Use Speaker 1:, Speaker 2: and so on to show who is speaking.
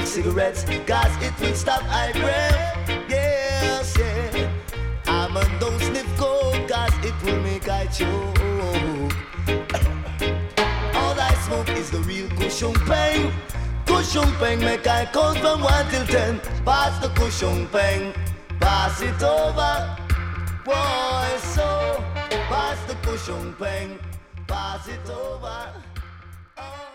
Speaker 1: smoke cigarettes, cause it will stop high breath. Yes, yeah. I'm a don't sniff coke, cause it will make I choke. All I smoke is the real cushion pain. Cushion pain make I count from 1 till 10. Pass the cushion pain, pass it over. Boy, so pass the cushion pain, pass it over. Oh.